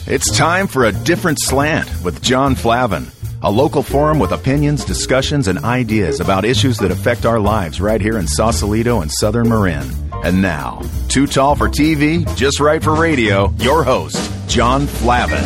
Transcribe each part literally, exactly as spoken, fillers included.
It's time for A Different Slant with John Flavin, a local forum with opinions, discussions, and ideas about issues that affect our lives right here in Sausalito and Southern Marin. And now, too tall for T V, just right for radio, your host, John Flavin.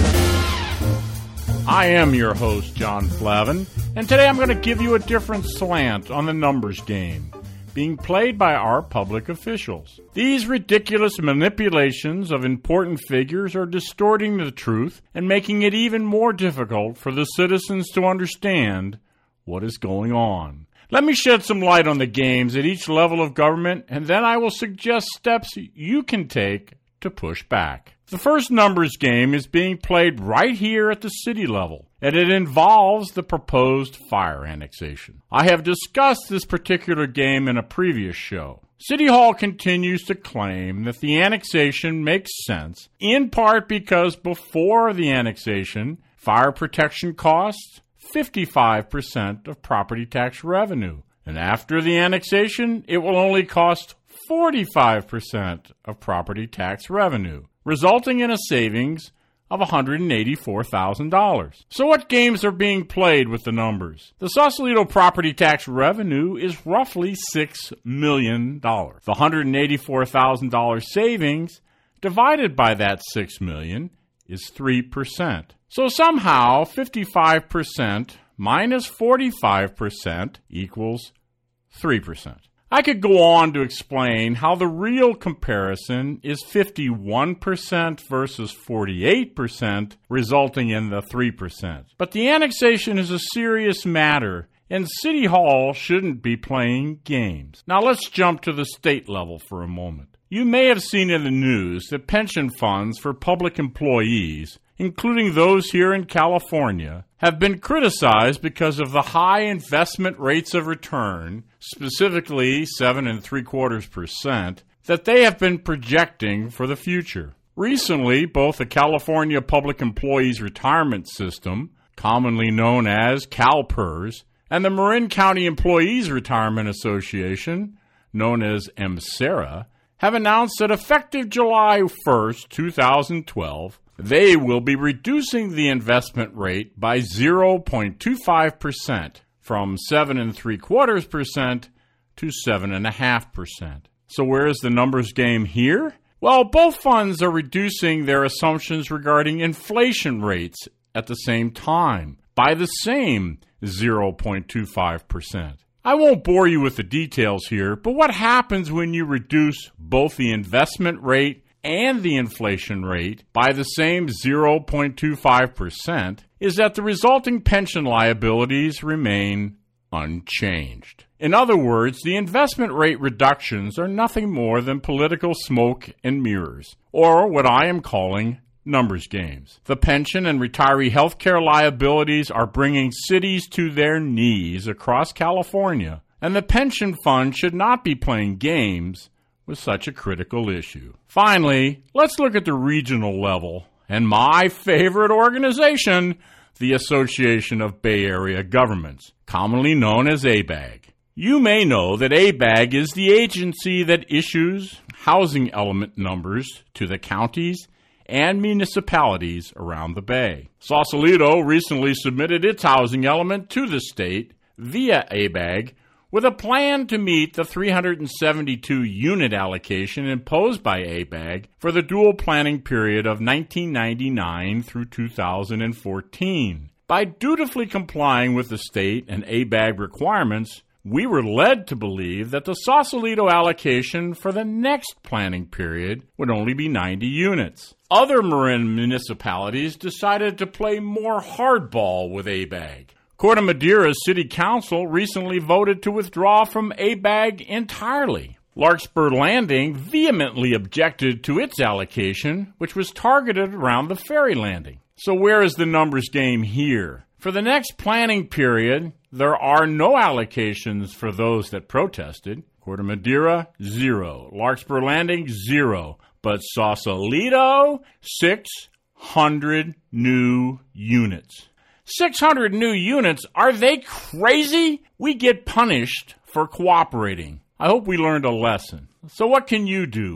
I am your host, John Flavin, and today I'm going to give you a different slant on the numbers game being played by our public officials. These ridiculous manipulations of important figures are distorting the truth and making it even more difficult for the citizens to understand what is going on. Let me shed some light on the games at each level of government, and then I will suggest steps you can take to push back. The first numbers game is being played right here at the city level, and it involves the proposed fire annexation. I have discussed this particular game in a previous show. City Hall continues to claim that the annexation makes sense, in part because before the annexation, fire protection costs fifty-five percent of property tax revenue, and after the annexation, it will only cost forty-five percent of property tax revenue, resulting in a savings of one hundred eighty-four thousand dollars. So what games are being played with the numbers? The Sausalito property tax revenue is roughly six million dollars. The one hundred eighty-four thousand dollars savings divided by that six million dollars is three percent. So somehow fifty-five percent minus forty-five percent equals three percent. I could go on to explain how the real comparison is fifty-one percent versus forty-eight percent, resulting in the three percent. But the annexation is a serious matter, and City Hall shouldn't be playing games. Now let's jump to the state level for a moment. You may have seen in the news that pension funds for public employees, including those here in California, have been criticized because of the high investment rates of return, specifically seven and three quarters percent, that they have been projecting for the future. Recently, both the California Public Employees Retirement System, commonly known as CalPERS, and the Marin County Employees Retirement Association, known as MCERA, have announced that effective July first, twenty twelve, they will be reducing the investment rate by zero point two five percent from seven and three quarters percent to seven and a half percent. So where is the numbers game here? Well, both funds are reducing their assumptions regarding inflation rates at the same time by the same zero point two five percent. I won't bore you with the details here, but what happens when you reduce both the investment rate and the inflation rate by the same zero point two five percent is that the resulting pension liabilities remain unchanged. In other words, the investment rate reductions are nothing more than political smoke and mirrors, or what I am calling numbers games. The pension and retiree health care liabilities are bringing cities to their knees across California, and the pension fund should not be playing games with such a critical issue. Finally, let's look at the regional level and my favorite organization, the Association of Bay Area Governments, commonly known as A B A G. You may know that A B A G is the agency that issues housing element numbers to the counties and municipalities around the Bay. Sausalito recently submitted its housing element to the state via A B A G with a plan to meet the three hundred seventy-two unit allocation imposed by A B A G for the dual planning period of nineteen ninety-nine through two thousand fourteen. By dutifully complying with the state and A B A G requirements, we were led to believe that the Sausalito allocation for the next planning period would only be ninety units. Other Marin municipalities decided to play more hardball with A B A G. Corte Madeira's City Council recently voted to withdraw from A B A G entirely. Larkspur Landing vehemently objected to its allocation, which was targeted around the ferry landing. So where is the numbers game here? For the next planning period, there are no allocations for those that protested. Corte Madera, zero. Larkspur Landing, zero. But Sausalito, six hundred new units. six hundred new units? Are they crazy? We get punished for cooperating. I hope we learned a lesson. So what can you do?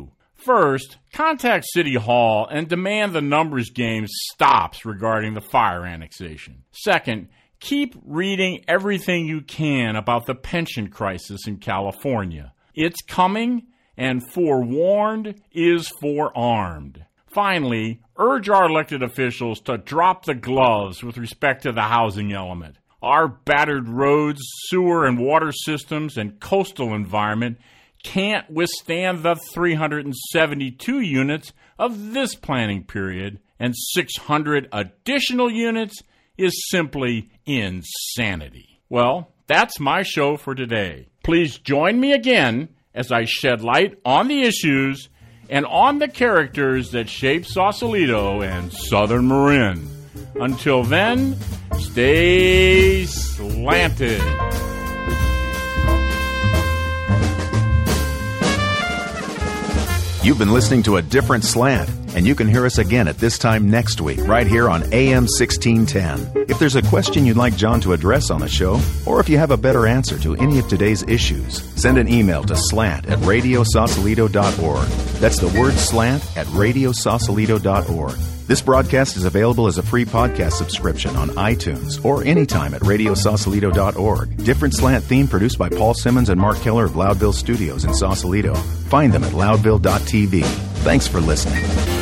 First, contact City Hall and demand the numbers game stops regarding the fire annexation. Second, keep reading everything you can about the pension crisis in California. It's coming, and forewarned is forearmed. Finally, urge our elected officials to drop the gloves with respect to the housing element. Our battered roads, sewer and water systems, and coastal environment can't withstand the three hundred seventy-two units of this planning period, and six hundred additional units is simply insanity. Well, that's my show for today. Please join me again as I shed light on the issues and on the characters that shape Sausalito and Southern Marin. Until then, stay slanted. You've been listening to A Different Slant, and you can hear us again at this time next week, right here on A M sixteen ten. If there's a question you'd like John to address on the show, or if you have a better answer to any of today's issues, send an email to slant at radio sausalito dot org. That's the word slant at radio sausalito dot org. This broadcast is available as a free podcast subscription on iTunes or anytime at radio sausalito dot org. Different Slant theme produced by Paul Simmons and Mark Keller of Loudville Studios in Sausalito. Find them at loudville dot t v. Thanks for listening.